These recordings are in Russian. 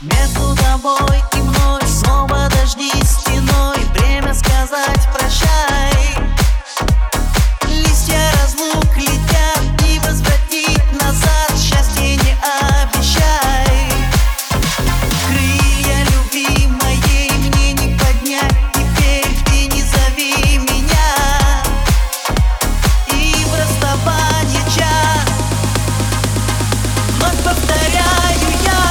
Между тобой и мной снова дожди стеной. Время сказать прощай. Листья разлук летят, и возвратить назад счастье не обещай. Крылья любви моей мне не поднять, теперь ты не зови меня. И в расставании час вновь повторяю я: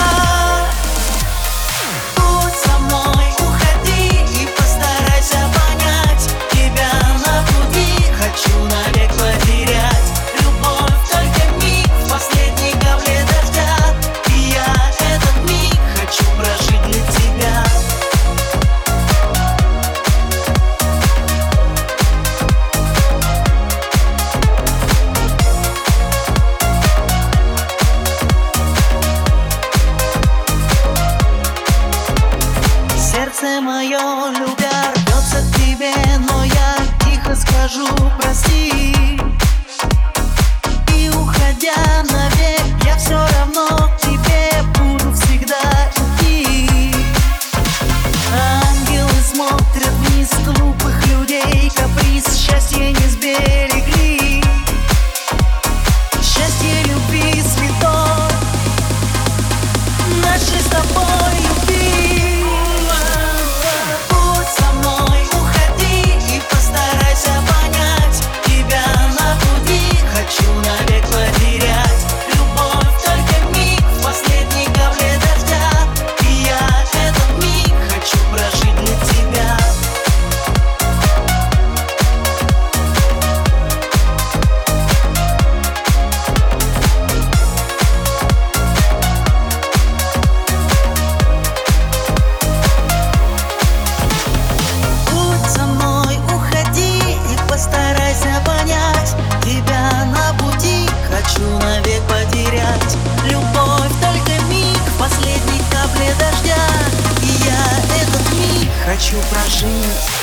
будь со мной, уходи и постарайся понять. Тебя на пути хочу навек потерять. Любовь только миг в последней капле дождя, и я этот миг хочу прожить для тебя. Сердце мое, любя, рвется к тебе, но я тихо скажу прости. И уходя навек, я все равно к тебе буду всегда идти. Ангелы смотрят вниз глупых людей, каприз счастья не сберегли. Счастье любви цветов нашей с тобой любви. Будь со мной, уходи и постарайся понять. Тебя на пути хочу навек потерять. Любовь только миг в последней капле дождя, и я этот миг хочу прожить для тебя. Будь со мной, уходи и постарайся понять. Тебя на пути хочу навек потерять. Любовь только миг в последней капле дождя, и я этот миг хочу прожить.